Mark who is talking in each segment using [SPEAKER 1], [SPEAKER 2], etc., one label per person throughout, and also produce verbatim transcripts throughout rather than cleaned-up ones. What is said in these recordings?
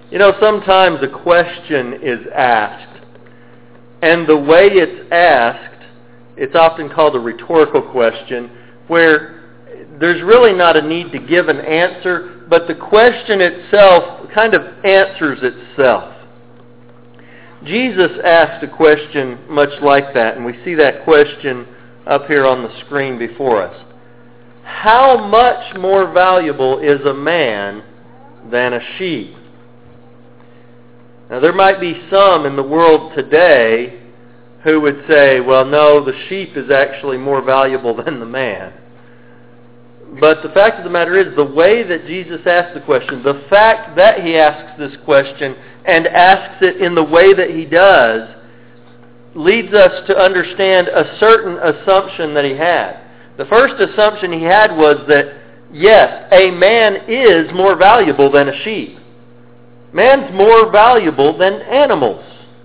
[SPEAKER 1] You know, sometimes a question is asked, and the way it's asked, it's often called a rhetorical question, where there's really not a need to give an answer, but the question itself kind of answers itself. Jesus asked a question much like that, and we see that question up here on the screen before us. How much more valuable is a man than a sheep? Now, there might be some in the world today who would say, well, no, the sheep is actually more valuable than the man. But the fact of the matter is, the way that Jesus asked the question, the fact that he asks this question and asks it in the way that he does, leads us to understand a certain assumption that he had. The first assumption he had was that, yes, a man is more valuable than a sheep. Man's more valuable than animals.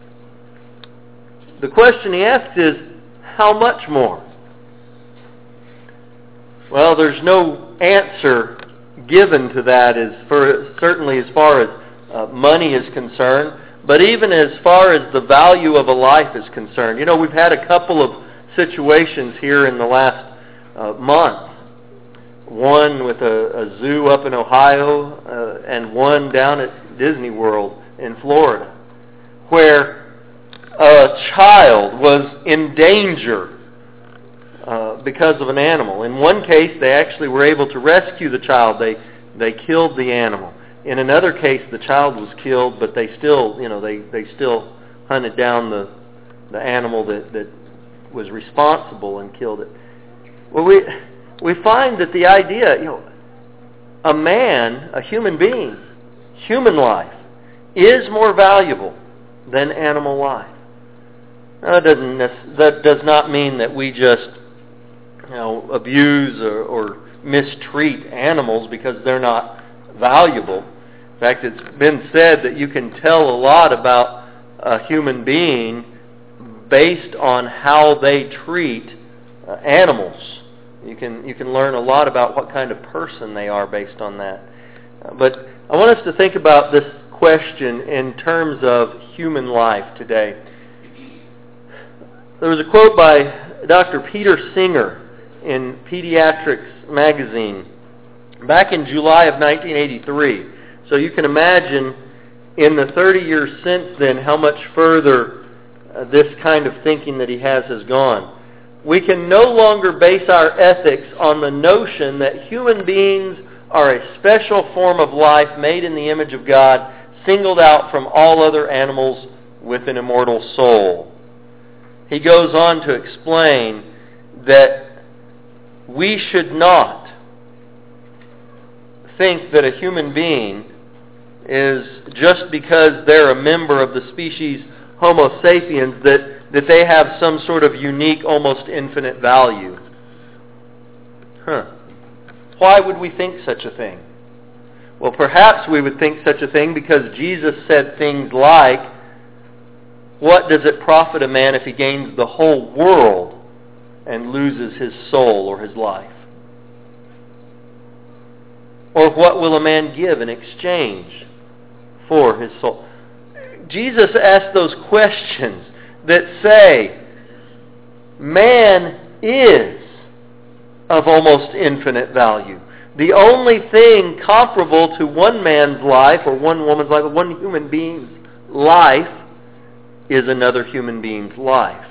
[SPEAKER 1] The question he asks is, how much more? Well, there's no answer given to that, as for, certainly as far as uh, money is concerned, but even as far as the value of a life is concerned. You know, we've had a couple of situations here in the last uh, month. One with a, a zoo up in Ohio uh, and one down at Disney World in Florida, where a child was in danger uh, because of an animal. In one case, they actually were able to rescue the child. They they killed the animal. In another case, the child was killed, but they still, you know, they, they still hunted down the the animal that, that was responsible and killed it. Well, we we find that the idea, you know, a man, a human being, human life, is more valuable than animal life. Now, that doesn't that does not mean that we just, you know, abuse or, or mistreat animals because they're not valuable. In fact, it's been said that you can tell a lot about a human being based on how they treat uh, animals. You can you can learn a lot about what kind of person they are based on that. Uh, but I want us to think about this question in terms of human life today. There was a quote by Doctor Peter Singer in Pediatrics magazine back in July of nineteen eighty-three. So you can imagine in the thirty years since then how much further uh, this kind of thinking that he has has gone. We can no longer base our ethics on the notion that human beings are a special form of life made in the image of God, singled out from all other animals with an immortal soul. He goes on to explain that we should not think that a human being is, just because they're a member of the species Homo sapiens, that, that they have some sort of unique, almost infinite value. Huh. Why would we think such a thing? Well, perhaps we would think such a thing because Jesus said things like, what does it profit a man if he gains the whole world and loses his soul or his life? Or what will a man give in exchange for his soul? Jesus asked those questions that say, man is of almost infinite value. The only thing comparable to one man's life or one woman's life or one human being's life is another human being's life.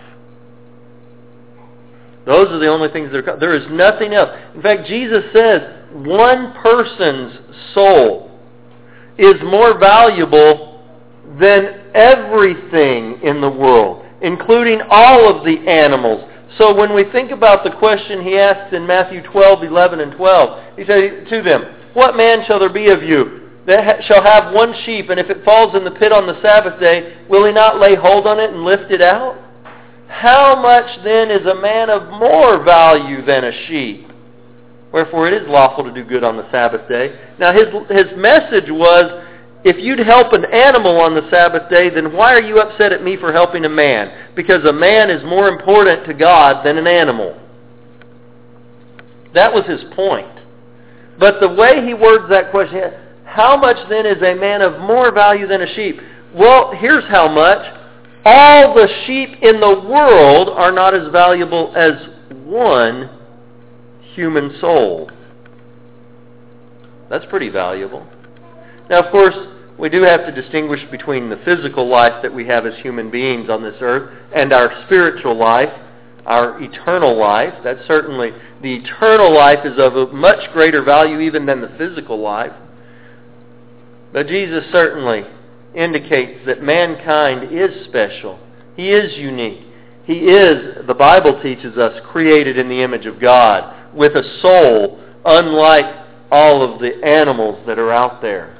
[SPEAKER 1] Those are the only things that are... There is nothing else. In fact, Jesus says one person's soul is more valuable than everything in the world, including all of the animals. So when we think about the question he asks in Matthew twelve, eleven, and twelve, he said to them, what man shall there be of you that shall have one sheep, and if it falls in the pit on the Sabbath day, will he not lay hold on it and lift it out? How much then is a man of more value than a sheep? Wherefore it is lawful to do good on the Sabbath day. Now his, his message was, if you'd help an animal on the Sabbath day, then why are you upset at me for helping a man? Because a man is more important to God than an animal. That was his point. But the way he words that question, how much then is a man of more value than a sheep? Well, here's how much. All the sheep in the world are not as valuable as one human soul. That's pretty valuable. Now, of course, we do have to distinguish between the physical life that we have as human beings on this earth and our spiritual life, our eternal life. That's certainly, the eternal life is of a much greater value even than the physical life. But Jesus certainly indicates that mankind is special. He is unique. He is, the Bible teaches us, created in the image of God with a soul unlike all of the animals that are out there.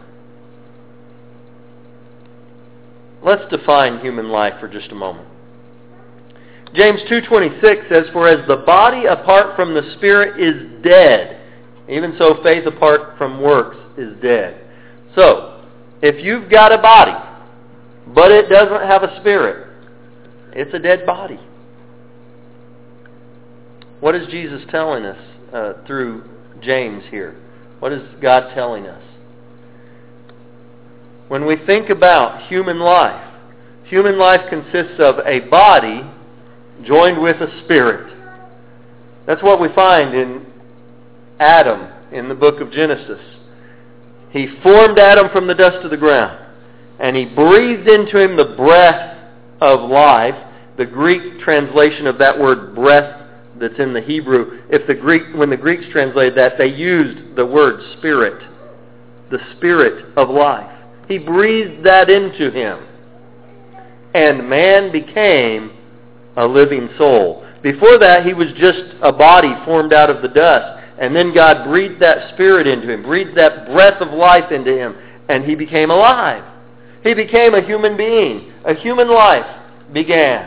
[SPEAKER 1] Let's define human life for just a moment. James two twenty-six says, "For as the body apart from the spirit is dead, even so faith apart from works is dead." So, if you've got a body, but it doesn't have a spirit, it's a dead body. What is Jesus telling us uh, through James here? What is God telling us? When we think about human life, human life consists of a body joined with a spirit. That's what we find in Adam in the book of Genesis. He formed Adam from the dust of the ground, and he breathed into him the breath of life. The Greek translation of that word breath that's in the Hebrew, if the Greek, when the Greeks translated that, they used the word spirit, the spirit of life. He breathed that into him, and man became a living soul. Before that, he was just a body formed out of the dust, and then God breathed that spirit into him, breathed that breath of life into him, and he became alive. He became a human being. A human life began.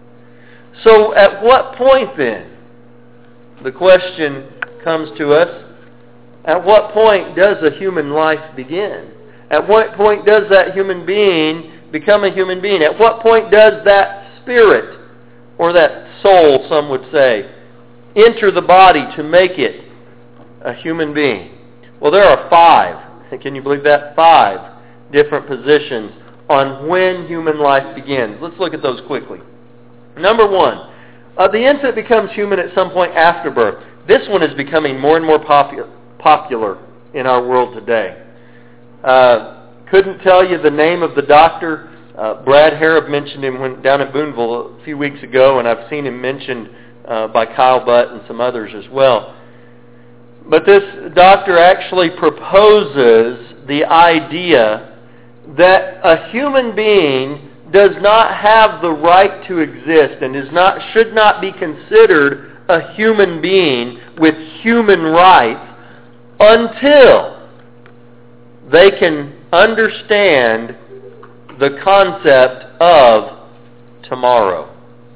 [SPEAKER 1] So at what point then, the question comes to us, at what point does a human life begin? At what point does that human being become a human being? At what point does that spirit, or that soul, some would say, enter the body to make it a human being? Well, there are five, can you believe that? Five different positions on when human life begins. Let's look at those quickly. Number one, uh, the infant becomes human at some point after birth. This one is becoming more and more popu- popular in our world today. Uh, couldn't tell you the name of the doctor. Uh, Brad Harrop mentioned him when, down at Boonville a few weeks ago, and I've seen him mentioned uh, by Kyle Butt and some others as well. But this doctor actually proposes the idea that a human being does not have the right to exist and is not should not be considered a human being with human rights until they can understand the concept of tomorrow.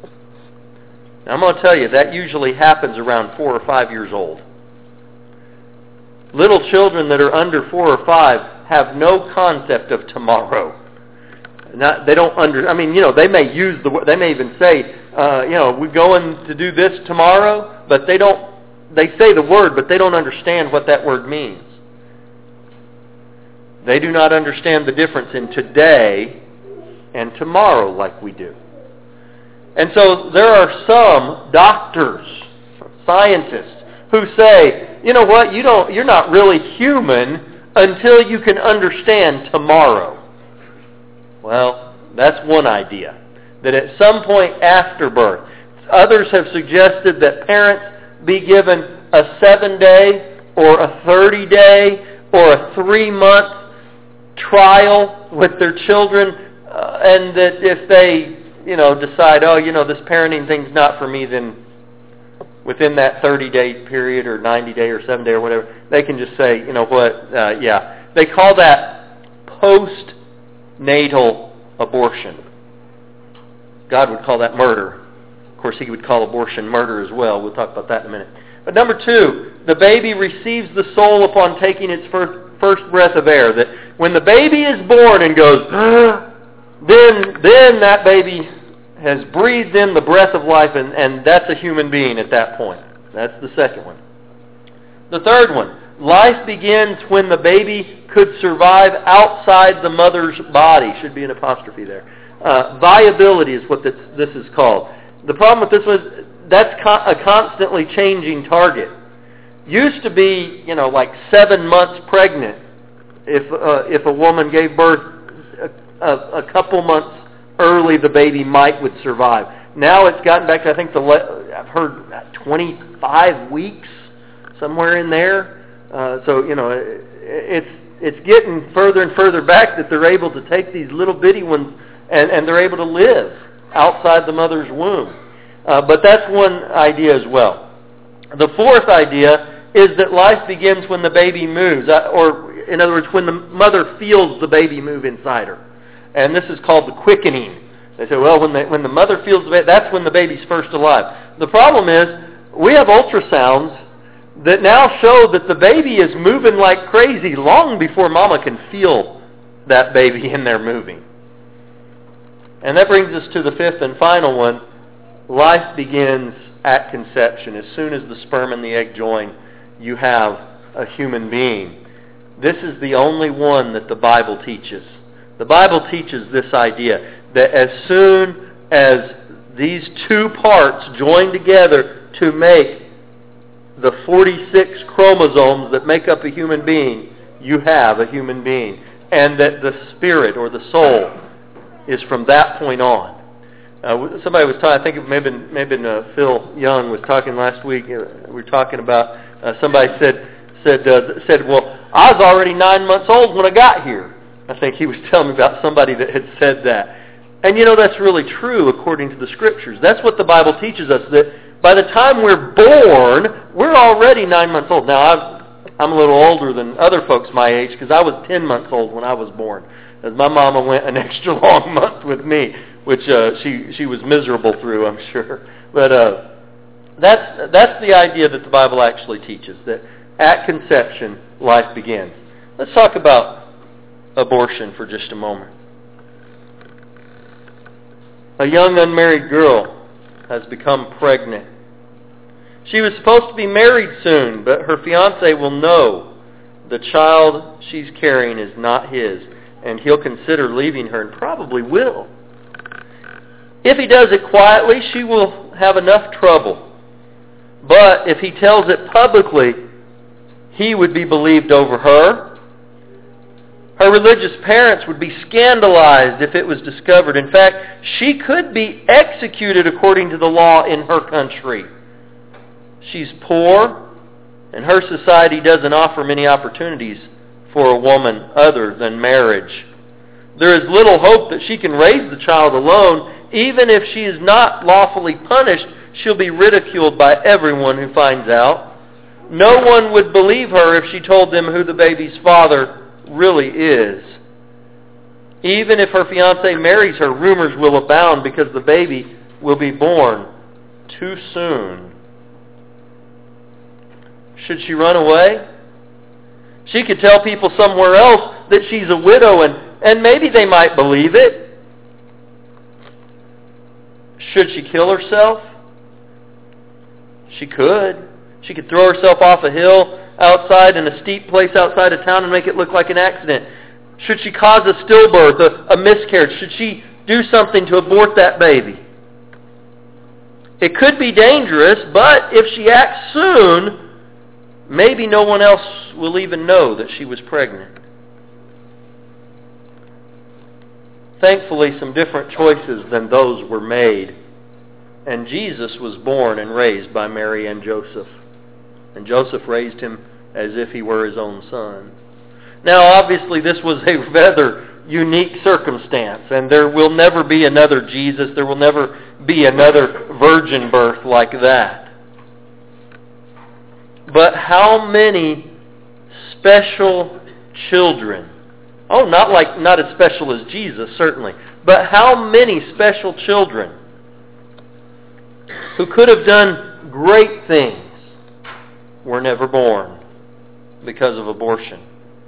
[SPEAKER 1] Now, I'm going to tell you, that usually happens around four or five years old. Little children that are under four or five have no concept of tomorrow. Not, they don't under. I mean, you know, they may use the. They may even say, uh, you know, we're going to do this tomorrow, but they don't. They say the word, but they don't understand what that word means. They do not understand the difference in today and tomorrow like we do. And so there are some doctors, scientists, who say, you know what, you don't, you're not really human until you can understand tomorrow. Well, that's one idea. That at some point after birth, others have suggested that parents be given a seven-day or a thirty-day or a three-month trial with their children, uh, and that if they, you know, decide, oh, you know, this parenting thing's not for me, then within that thirty-day period or ninety-day or seven-day or whatever, they can just say, you know what, uh, yeah. They call that post-natal abortion. God would call that murder. Of course, He would call abortion murder as well. We'll talk about that in a minute. But number two, the baby receives the soul upon taking its first first breath of air. That when the baby is born and goes, then then that baby has breathed in the breath of life, and, and that's a human being at that point. That's the second one. The third one, life begins when the baby could survive outside the mother's body. Should be an apostrophe there. Uh, viability is what this, this is called. The problem with this was that's co- a constantly changing target. Used to be, you know, like seven months pregnant if uh, if a woman gave birth a, a, a couple months early, the baby might would survive. Now it's gotten back to, I think, the le- I've heard twenty-five weeks, somewhere in there. Uh, so, you know, it, it's it's getting further and further back that they're able to take these little bitty ones and, and they're able to live outside the mother's womb. Uh, but that's one idea as well. The fourth idea is that life begins when the baby moves, uh, or in other words, when the mother feels the baby move inside her. And this is called the quickening. They say, well, when the, when the mother feels the baby, that's when the baby's first alive. The problem is, we have ultrasounds that now show that the baby is moving like crazy long before mama can feel that baby in there moving. And that brings us to the fifth and final one. Life begins at conception. As soon as the sperm and the egg join, you have a human being. This is the only one that the Bible teaches. The Bible teaches this idea that as soon as these two parts join together to make the forty-six chromosomes that make up a human being, you have a human being. And that the spirit or the soul is from that point on. Uh, somebody was talking, I think it may have been, may have been uh, Phil Young was talking last week. Uh, we were talking about, uh, somebody said, said, uh, said, well, I was already nine months old when I got here. I think he was telling me about somebody that had said that. And you know, that's really true according to the Scriptures. That's what the Bible teaches us, that by the time we're born, we're already nine months old. Now, I've, I'm a little older than other folks my age because I was ten months old when I was born. As my mama went an extra long month with me, which uh, she she was miserable through, I'm sure. But uh, that's that's the idea that the Bible actually teaches, that at conception, life begins. Let's talk about abortion for just a moment. A young unmarried girl has become pregnant. She was supposed to be married soon, but her fiancé will know the child she's carrying is not his, and he'll consider leaving her, and probably will. If he does it quietly, she will have enough trouble. But if he tells it publicly, he would be believed over her. Her religious parents would be scandalized if it was discovered. In fact, she could be executed according to the law in her country. She's poor, and her society doesn't offer many opportunities for a woman other than marriage. There is little hope that she can raise the child alone. Even if she is not lawfully punished, she'll be ridiculed by everyone who finds out. No one would believe her if she told them who the baby's father really is. Even if her fiancé marries her, rumors will abound because the baby will be born too soon. Should she run away? She could tell people somewhere else that she's a widow, and, and maybe they might believe it. Should she kill herself? She could. She could throw herself off a hill outside in a steep place outside of town and make it look like an accident. Should she cause a stillbirth, a, a miscarriage? Should she do something to abort that baby? It could be dangerous, but if she acts soon, maybe no one else will even know that she was pregnant. Thankfully, some different choices than those were made. And Jesus was born and raised by Mary and Joseph. And Joseph raised him as if he were his own son. Now, obviously, this was a rather unique circumstance, and there will never be another Jesus. There will never be another virgin birth like that. But how many special children, oh, not like not as special as Jesus, certainly, but how many special children who could have done great things were never born because of abortion.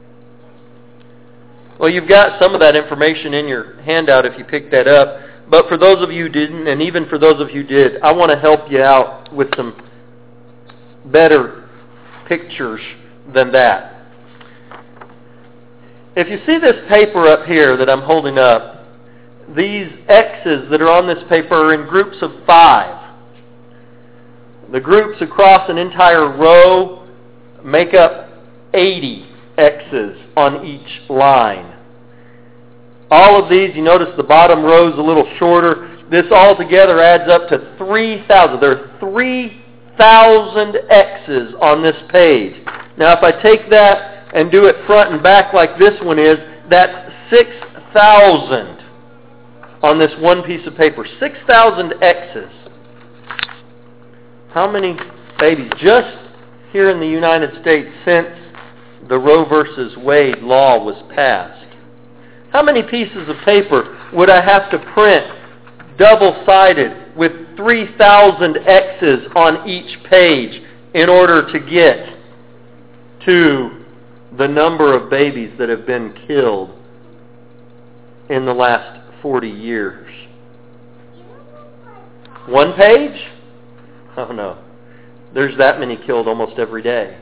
[SPEAKER 1] Well, you've got some of that information in your handout if you picked that up. But for those of you who didn't, and even for those of you who did, I want to help you out with some better pictures than that. If you see this paper up here that I'm holding up, these X's that are on this paper are in groups of five. The groups across an entire row make up eighty X's on each line. All of these, you notice the bottom row is a little shorter. This all together adds up to three thousand. There are three thousand X's on this page. Now if I take that and do it front and back like this one is, that's six thousand on this one piece of paper. six thousand X's. How many babies just here in the United States since the Roe versus Wade law was passed? How many pieces of paper would I have to print double-sided with three thousand X's on each page in order to get to the number of babies that have been killed in the last forty years? One page? Oh no. There's that many killed almost every day.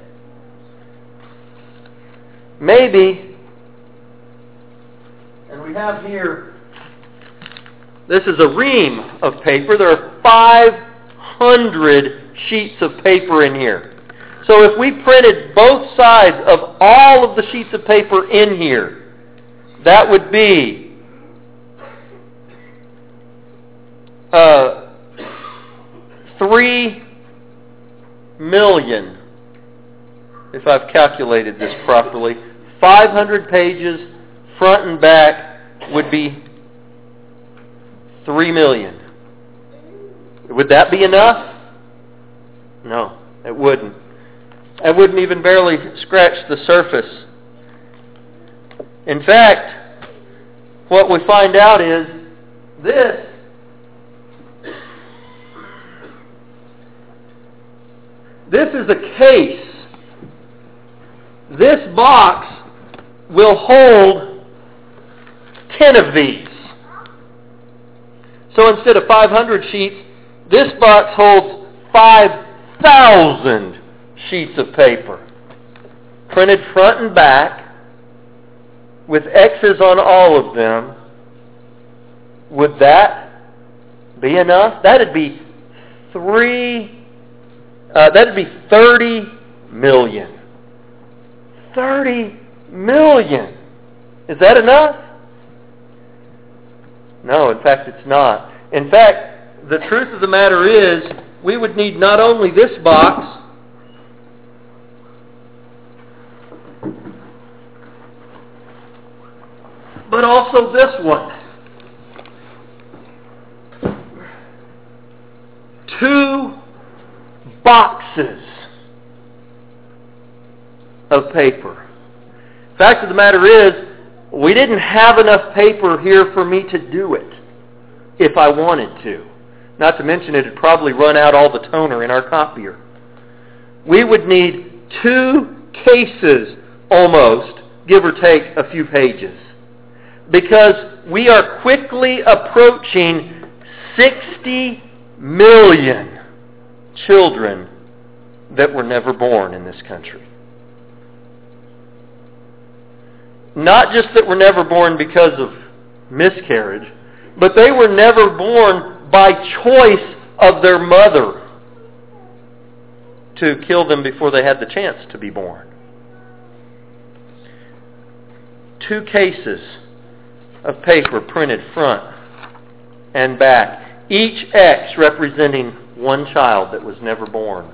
[SPEAKER 1] Maybe, and we have here, this is a ream of paper. There are five hundred sheets of paper in here. So if we printed both sides of all of the sheets of paper in here, that would be uh, three million, if I've calculated this properly. five hundred pages, front and back, would be three million. Would that be enough? No, it wouldn't. It wouldn't even barely scratch the surface. In fact, what we find out is this This is a case. This box will hold ten of these. So instead of five hundred sheets, this box holds five thousand sheets of paper, printed front and back, with X's on all of them. Would that be enough? That'd be three... Uh, that'd be thirty million. thirty million. Is that enough? No, in fact, it's not. In fact, the truth of the matter is, we would need not only this box, but also this one. Two boxes of paper. The fact of the matter is, we didn't have enough paper here for me to do it if I wanted to. Not to mention it had probably run out all the toner in our copier. We would need two cases almost, give or take a few pages, because we are quickly approaching sixty million children that were never born in this country. Not just that were never born because of miscarriage, but they were never born by choice of their mother to kill them before they had the chance to be born. Two cases of paper printed front and back, each X representing one child that was never born.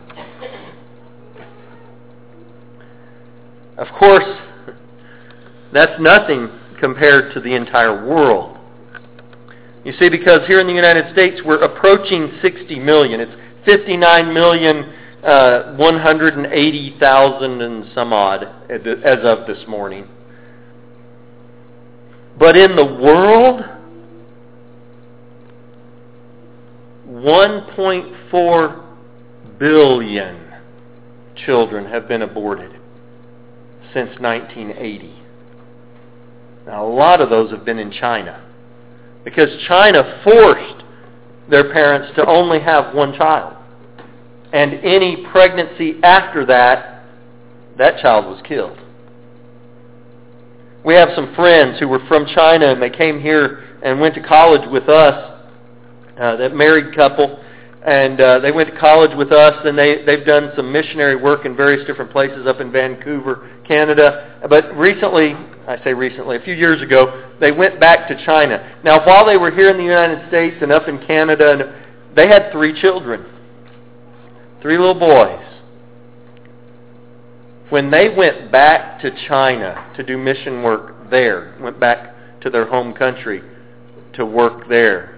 [SPEAKER 1] Of course, that's nothing compared to the entire world. You see, because here in the United States we're approaching sixty million. It's fifty-nine million, uh, one hundred eighty thousand and some odd as of this morning. But in the world, one point four billion children have been aborted since nineteen eighty. Now, a lot of those have been in China, because China forced their parents to only have one child. And any pregnancy after that, that child was killed. We have some friends who were from China, and they came here and went to college with us, uh, that married couple. And uh, they went to college with us, and they, they've done some missionary work in various different places up in Vancouver, Canada. But recently, I say recently, a few years ago, they went back to China. Now, while they were here in the United States and up in Canada, and they had three children, three little boys. When they went back to China to do mission work there, went back to their home country to work there,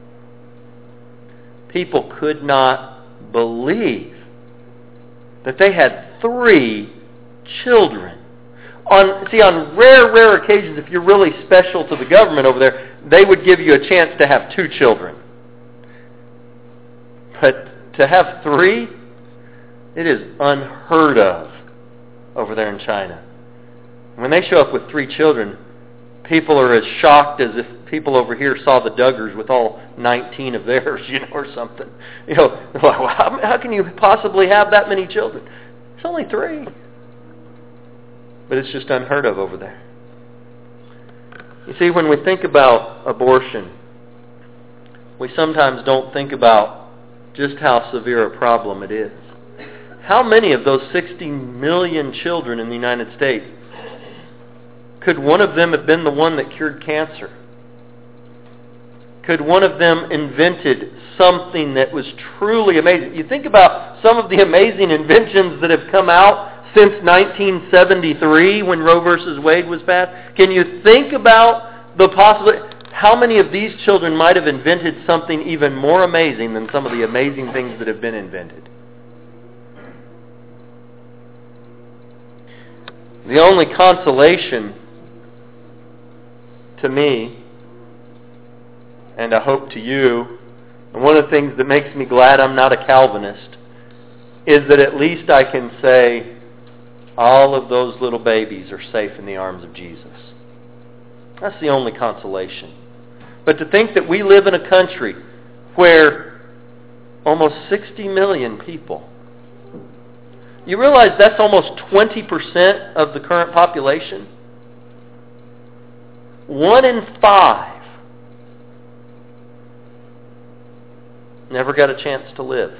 [SPEAKER 1] people could not believe that they had three children. On see, on rare, rare occasions, if you're really special to the government over there, they would give you a chance to have two children. But to have three, it is unheard of over there in China. When they show up with three children, people are as shocked as if people over here saw the Duggars with all nineteen of theirs, you know, or something. You know, well, how, how can you possibly have that many children? It's only three. But it's just unheard of over there. You see, when we think about abortion, we sometimes don't think about just how severe a problem it is. How many of those sixty million children in the United States, could one of them have been the one that cured cancer? Could one of them invented something that was truly amazing? You think about some of the amazing inventions that have come out since nineteen seventy-three when Roe versus Wade was passed. Can you think about the possibility? How many of these children might have invented something even more amazing than some of the amazing things that have been invented? The only consolation to me, and I hope to you, and one of the things that makes me glad I'm not a Calvinist, is that at least I can say all of those little babies are safe in the arms of Jesus. That's the only consolation. But to think that we live in a country where almost sixty million people, you realize that's almost twenty percent of the current population? One in five never got a chance to live.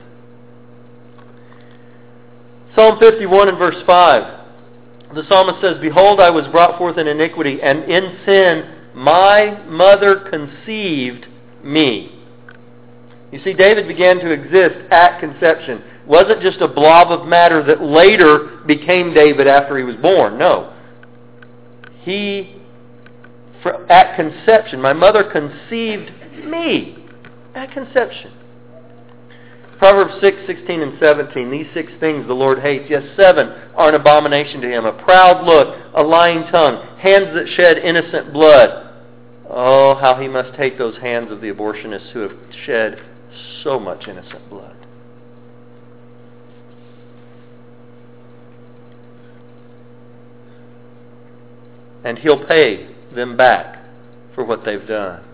[SPEAKER 1] Psalm fifty-one and verse five, the psalmist says, "Behold, I was brought forth in iniquity, and in sin my mother conceived me." You see, David began to exist at conception. It wasn't just a blob of matter that later became David after he was born. No. He, at conception, my mother conceived me at conception. Proverbs six, sixteen, and seventeen. These six things the Lord hates. Yes, seven are an abomination to Him. A proud look, a lying tongue, hands that shed innocent blood. Oh, how He must hate those hands of the abortionists who have shed so much innocent blood. And He'll pay them back for what they've done.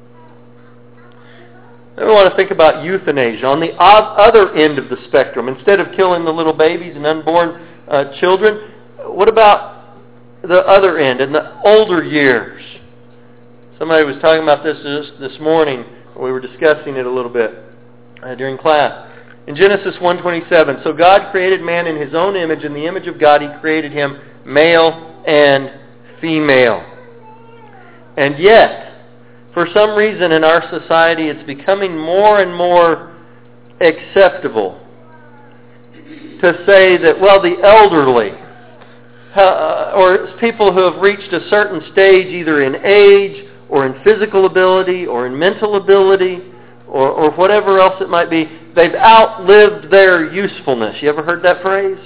[SPEAKER 1] Then we want to think about euthanasia on the other end of the spectrum. Instead of killing the little babies and unborn uh, children, what about the other end, in the older years? Somebody was talking about this this morning. We were discussing it a little bit uh, during class. In Genesis one twenty-seven, so God created man in His own image. In the image of God He created him, male and female. And yet, for some reason in our society, it's becoming more and more acceptable to say that, well, the elderly, uh, or people who have reached a certain stage, either in age, or in physical ability, or in mental ability, or, or whatever else it might be, they've outlived their usefulness. You ever heard that phrase?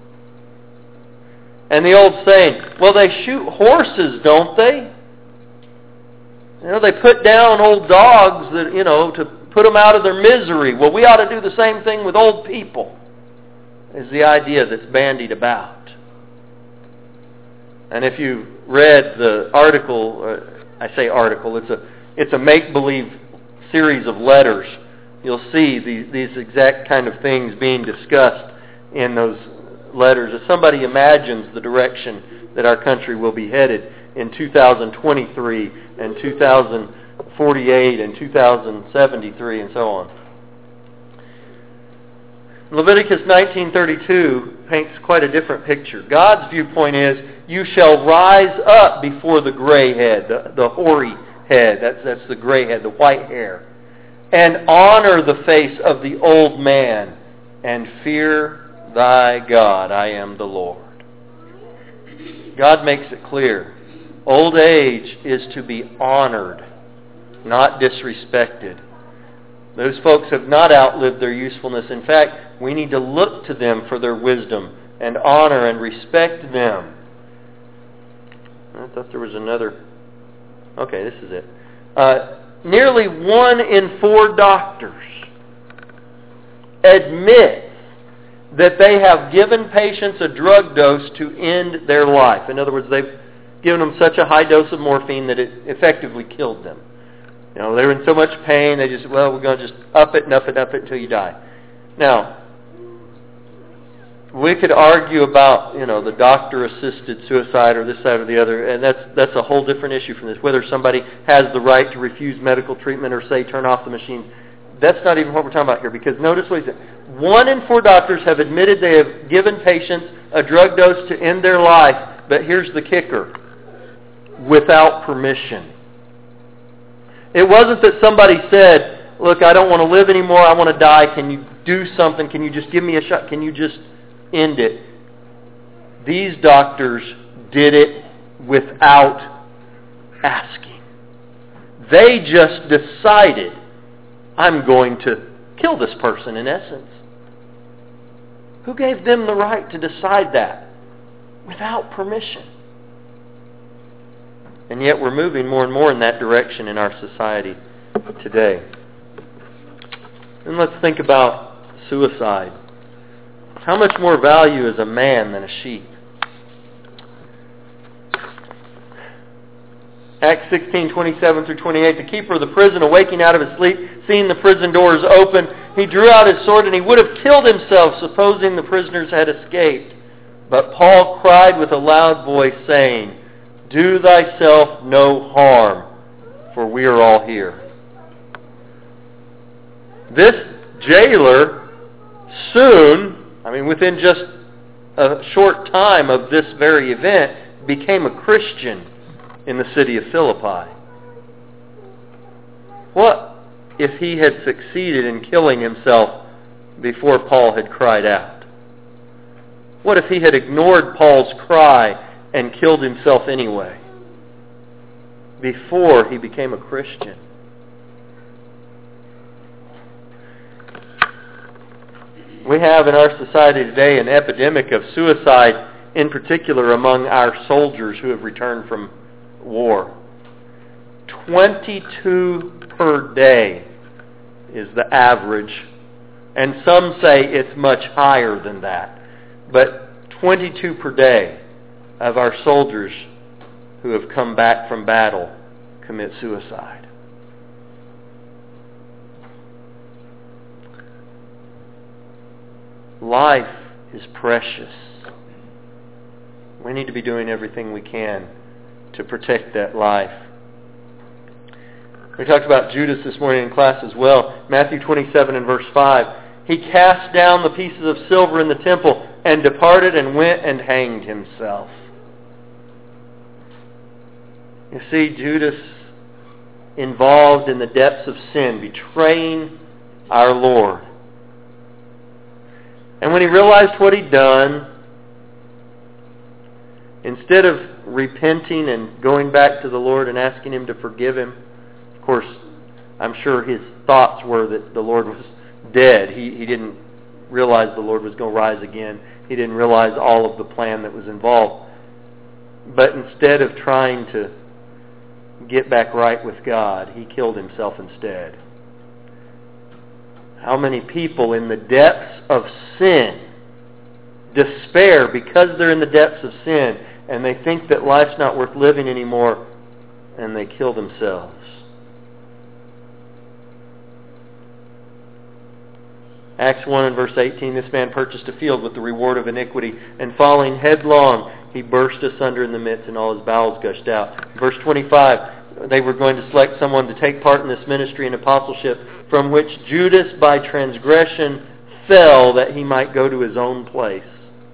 [SPEAKER 1] And the old saying, well, they shoot horses, don't they? You know, they put down old dogs that, you know, to put them out of their misery. Well, we ought to do the same thing with old people, is the idea that's bandied about. And if you read the article, uh, I say article, it's a it's a make-believe series of letters. You'll see these, these exact kind of things being discussed in those letters as somebody imagines the direction that our country will be headed. in two thousand twenty-three and two thousand forty-eight and two thousand seventy-three and so on. Leviticus nineteen thirty-two paints quite a different picture. God's viewpoint is, you shall rise up before the gray head, the, the hoary head, that's, that's the gray head, the white hair, and honor the face of the old man, and fear thy God. I am the Lord. God makes it clear. Old age is to be honored, not disrespected. Those folks have not outlived their usefulness. In fact, we need to look to them for their wisdom and honor and respect them. I thought there was another. Okay, this is it. Uh, nearly one in four doctors admit that they have given patients a drug dose to end their life. In other words, they've given them such a high dose of morphine that it effectively killed them. You know, they were in so much pain, they just, well, we're going to just up it and up it and up it until you die. Now, we could argue about, you know, the doctor-assisted suicide or this side or the other, and that's that's a whole different issue from this. Whether somebody has the right to refuse medical treatment or say turn off the machine, that's not even what we're talking about here. Because notice what he said. One in four doctors have admitted they have given patients a drug dose to end their life, but here's the kicker: without permission. It wasn't that somebody said, look, I don't want to live anymore, I want to die, can you do something, can you just give me a shot, can you just end it? These doctors did it without asking. They just decided, I'm going to kill this person, in essence. Who gave them the right to decide that? Without permission. And yet we're moving more and more in that direction in our society today. And let's think about suicide. How much more value is a man than a sheep? Acts sixteen, twenty-seven through twenty-eight. The keeper of the prison, awaking out of his sleep, seeing the prison doors open, he drew out his sword and he would have killed himself, supposing the prisoners had escaped. But Paul cried with a loud voice, saying, do thyself no harm, for we are all here. This jailer soon, I mean within just a short time of this very event, became a Christian in the city of Philippi. What if he had succeeded in killing himself before Paul had cried out? What if he had ignored Paul's cry and killed himself anyway, before he became a Christian? We have in our society today an epidemic of suicide, in particular among our soldiers who have returned from war. twenty-two per day is the average, and some say it's much higher than that. But twenty-two per day of our soldiers who have come back from battle commit suicide. Life is precious. We need to be doing everything we can to protect that life. We talked about Judas this morning in class as well. Matthew twenty-seven and verse five. He cast down the pieces of silver in the temple and departed and went and hanged himself. You see, Judas involved in the depths of sin, betraying our Lord. And when he realized what he'd done, instead of repenting and going back to the Lord and asking Him to forgive him, of course, I'm sure his thoughts were that the Lord was dead. He, he didn't realize the Lord was going to rise again. He didn't realize all of the plan that was involved. But instead of trying to get back right with God, he killed himself instead. How many people in the depths of sin despair because they're in the depths of sin and they think that life's not worth living anymore, and they kill themselves. Acts one and verse eighteen, this man purchased a field with the reward of iniquity, and falling headlong He burst asunder in the midst, and all his bowels gushed out. Verse twenty-five, they were going to select someone to take part in this ministry and apostleship, from which Judas by transgression fell, that he might go to his own place.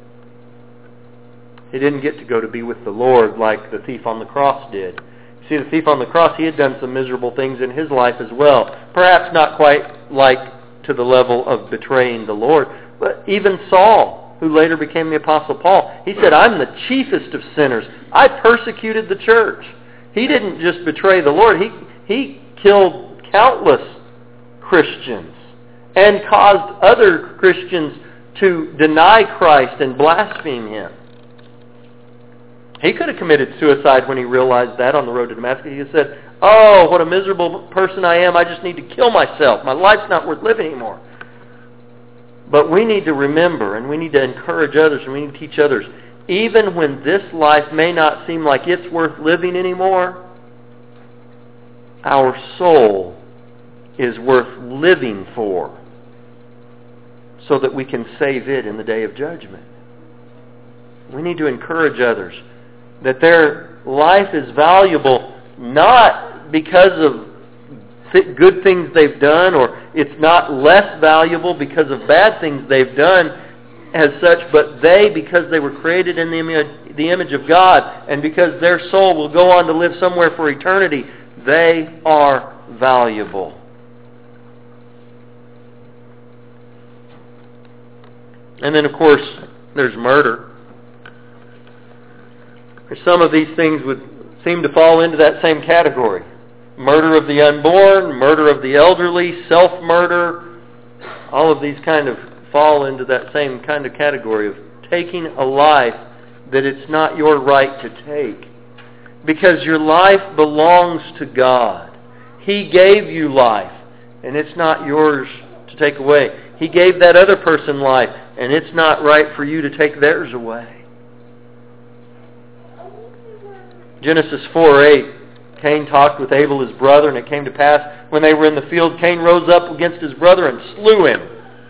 [SPEAKER 1] He didn't get to go to be with the Lord like the thief on the cross did. See, the thief on the cross, he had done some miserable things in his life as well. Perhaps not quite like to the level of betraying the Lord, but even Saul, who later became the Apostle Paul, he said, I'm the chiefest of sinners. I persecuted the church. He didn't just betray the Lord. He, he killed countless Christians and caused other Christians to deny Christ and blaspheme Him. He could have committed suicide when he realized that on the road to Damascus. He said, oh, what a miserable person I am. I just need to kill myself. My life's not worth living anymore. But we need to remember, and we need to encourage others, and we need to teach others, even when this life may not seem like it's worth living anymore, our soul is worth living for, so that we can save it in the day of judgment. We need to encourage others that their life is valuable not because of th- good things they've done, or it's not less valuable because of bad things they've done as such, but they, because they were created in the image, the image of God, and because their soul will go on to live somewhere for eternity, they are valuable. And then, of course, there's murder. Some of these things would seem to fall into that same category. Murder of the unborn, murder of the elderly, self-murder. All of these kind of fall into that same kind of category of taking a life that it's not your right to take. Because your life belongs to God. He gave you life, and it's not yours to take away. He gave that other person life, and it's not right for you to take theirs away. Genesis four eight, Cain talked with Abel his brother, and it came to pass when they were in the field, Cain rose up against his brother and slew him.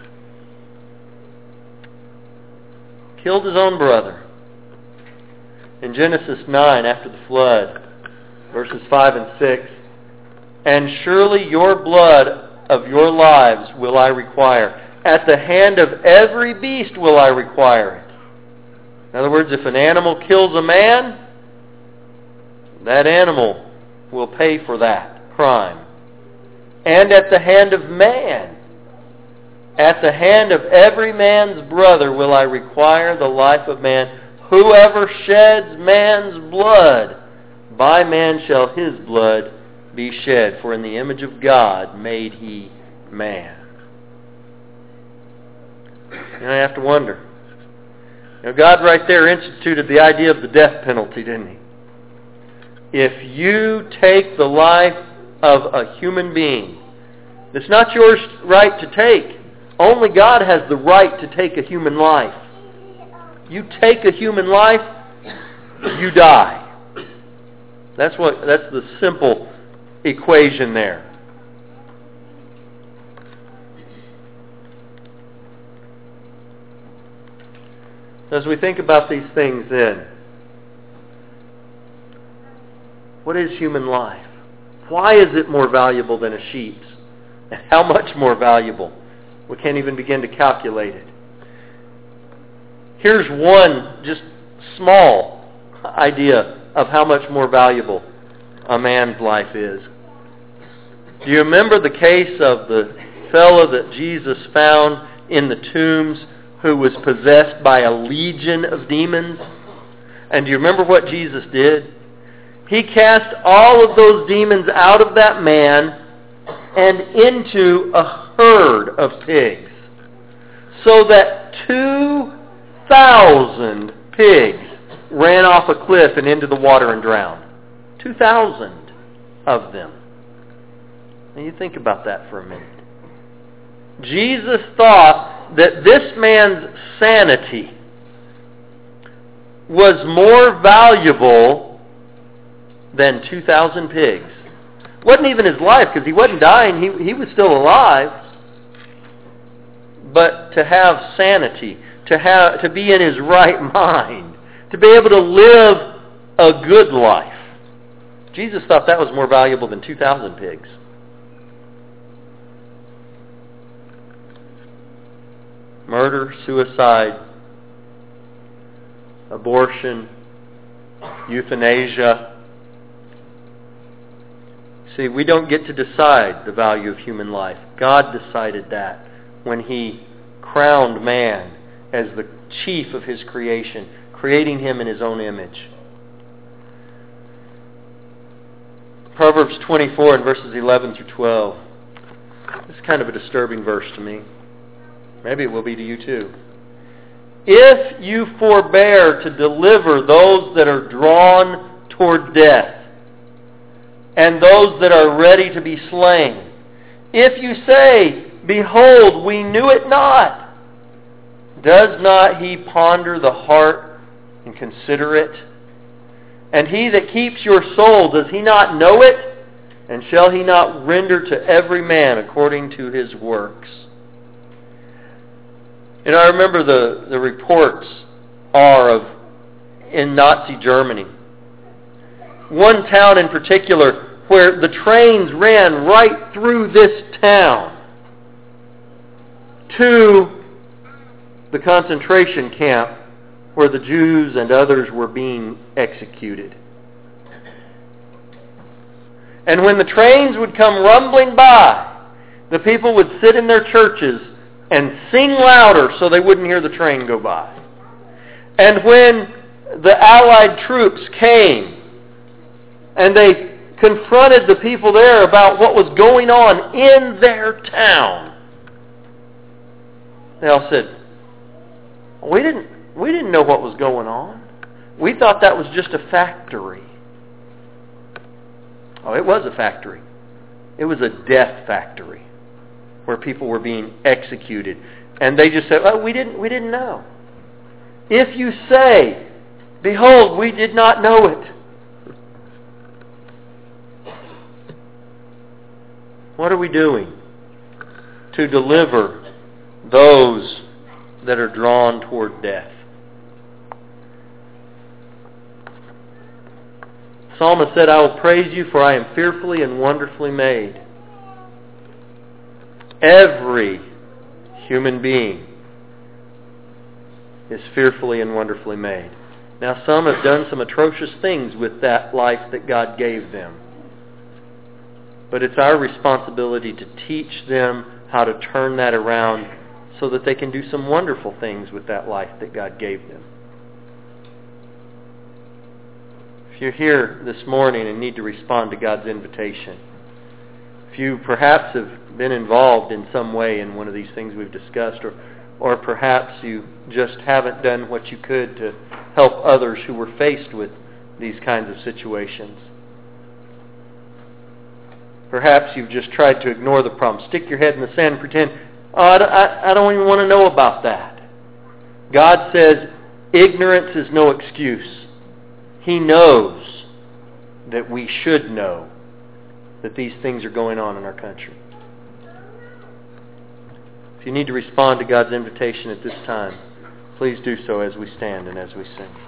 [SPEAKER 1] Killed his own brother. In Genesis nine, after the flood, verses five and six, and surely your blood of your lives will I require. At the hand of every beast will I require it. In other words, if an animal kills a man, that animal will pay for that crime. And at the hand of man, at the hand of every man's brother will I require the life of man. Whoever sheds man's blood, by man shall his blood be shed. For in the image of God made he man. And I have to wonder. You know, God right there instituted the idea of the death penalty, didn't He? If you take the life of a human being, it's not yours right to take. Only God has the right to take a human life. You take a human life, you die. That's what. That's the simple equation there. As we think about these things then, what is human life? Why is it more valuable than a sheep's? And how much more valuable? We can't even begin to calculate it. Here's one just small idea of how much more valuable a man's life is. Do you remember the case of the fellow that Jesus found in the tombs who was possessed by a legion of demons? And do you remember what Jesus did? He cast all of those demons out of that man and into a herd of pigs, so that two thousand pigs ran off a cliff and into the water and drowned. Two thousand of them. Now you think about that for a minute. Jesus thought that this man's sanity was more valuable than two thousand pigs. It wasn't even his life, because he wasn't dying. He, he was still alive. But to have sanity, to have to be in his right mind, to be able to live a good life. Jesus thought that was more valuable than two thousand pigs. Murder, suicide, abortion, euthanasia. See, we don't get to decide the value of human life. God decided that when He crowned man as the chief of His creation, creating him in His own image. Proverbs twenty-four and verses eleven through twelve. It's kind of a disturbing verse to me. Maybe it will be to you too. If you forbear to deliver those that are drawn toward death, and those that are ready to be slain, if you say, behold, we knew it not, does not He ponder the heart and consider it? And He that keeps your soul, does He not know it? And shall He not render to every man according to his works? And I remember the, the reports are of in Nazi Germany. One town in particular where the trains ran right through this town to the concentration camp where the Jews and others were being executed. And when the trains would come rumbling by, the people would sit in their churches and sing louder so they wouldn't hear the train go by. And when the Allied troops came and they confronted the people there about what was going on in their town, they all said, we didn't, we didn't know what was going on. We thought that was just a factory. Oh, it was a factory. It was a death factory where people were being executed. And they just said, oh, we didn't, we didn't know. If you say, behold, we did not know it. What are we doing to deliver those that are drawn toward death? Psalmist said, I will praise you, for I am fearfully and wonderfully made. Every human being is fearfully and wonderfully made. Now, some have done some atrocious things with that life that God gave them. But it's our responsibility to teach them how to turn that around so that they can do some wonderful things with that life that God gave them. If you're here this morning and need to respond to God's invitation, if you perhaps have been involved in some way in one of these things we've discussed, or, or perhaps you just haven't done what you could to help others who were faced with these kinds of situations, perhaps you've just tried to ignore the problem, stick your head in the sand and pretend, oh, I, I don't even want to know about that. God says ignorance is no excuse. He knows that we should know that these things are going on in our country. If you need to respond to God's invitation at this time, please do so as we stand and as we sing.